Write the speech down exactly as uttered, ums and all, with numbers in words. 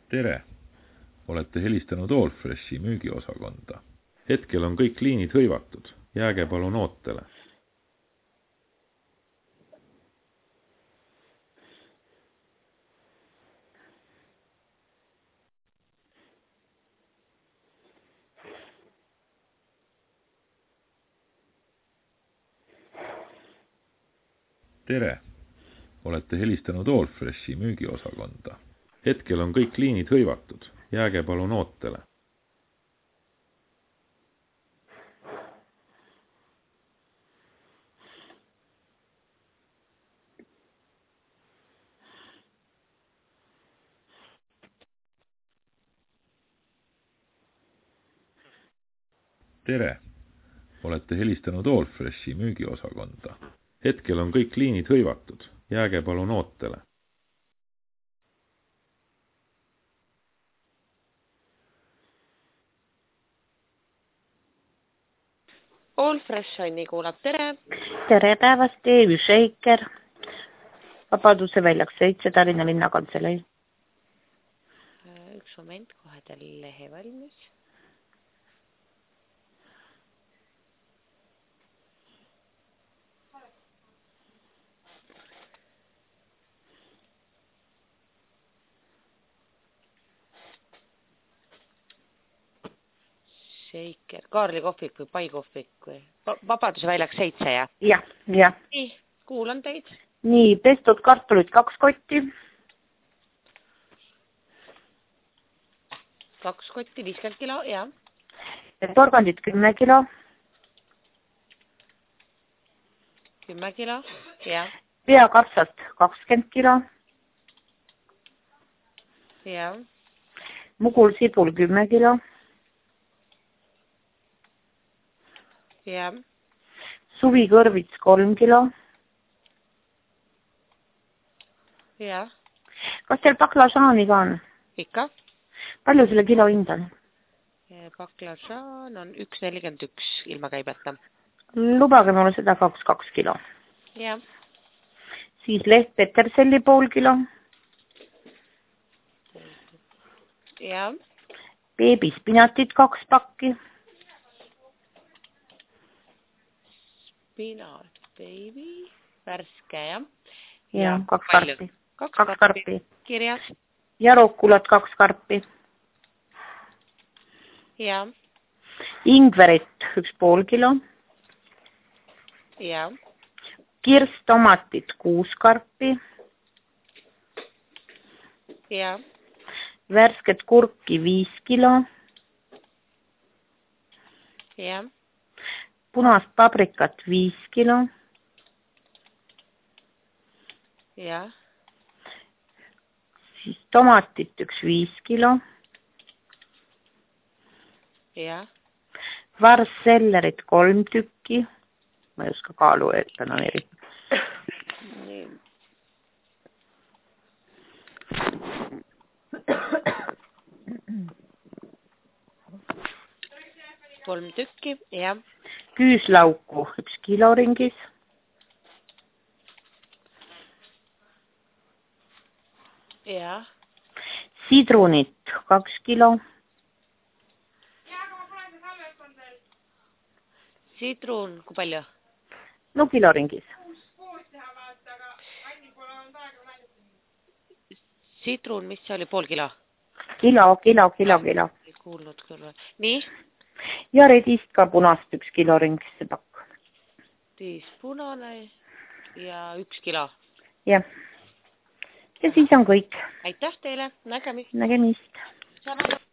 Tere! Olete helistanud Allfreshi müügiosakonda. Hetkel on kõik liinid hõivatud. Jääge palun ootele. Tere! Olete helistanud Allfreshi müügiosakonda. Hetkel on kõik liinid hõivatud. Jääge palun ootele. Tere! Olete helistanud Allfreshi müügiosakonda. Hetkel on kõik liinid hõivatud. Jääge palun ootele. Allfresh Anni kuulab, tere! Tere päevast, E V Shaker, Vabaduse väljaks seitse, Tallinna linnakantselei. Üks moment, kohe tal lehe valmis. Shaker, Kaarli kohvik või Pai kohvik või? Vabaduse väljaks seitse, jah? Jah, jah. Nii, kuulan teid. Nii, pestud kartulid kaks kotti. Kaks kotti, viiskümmend kilo, jah. Porgandid kümme kilo. Kümme kilo, jah. Peakapsast kakskümmend kilo. Jah. Mugul sibul kümme kilo. Jah. Suvikõrvits kolm kilo. Jah. Kas teil baklažaani ka on? Ikka. Palju selle kilo hind on? Baklažaan on üks nelikümmend üks ilma käibeta. Lubage mulle seda kaks, kaks kilo. Jah. Siis leht peterselli pool kilo. Jah. Beebispinatit kaks pakki. Spinat, baby, värske, jah? Ja, kaks karpi. Kaks, kaks karpi. karpi. Kirjas. Ja rokkulat kaks karpi. Ja. Ingverit üks pool kilo. Ja. Kirstomatit kuus karpi. Ja. Värsket kurki viis kilo. Ja. Punast paprikat viis kilo. Ja. Siis tomatit üks viis kilo. Ja. Varssellerit kolm tükki. Ma ei oska kaalu etaneeri. Nii. Kolm tükki, jah. Küüslauku üks kilo ringis. Ja. Sidrunit kaks kilo. Sidrun, kui palju? No kilo ringis. Sidrun, mis see oli, pool kilo? Kilo, kilo, kilo, kilo. Ei kuulnud küll. Nii? Ja redist ka punast üks kilo ringis see pakk. Tiis punane ja üks kilo. Jah. Ja siis on kõik. Aitäh teile, nägemist. Nägemist.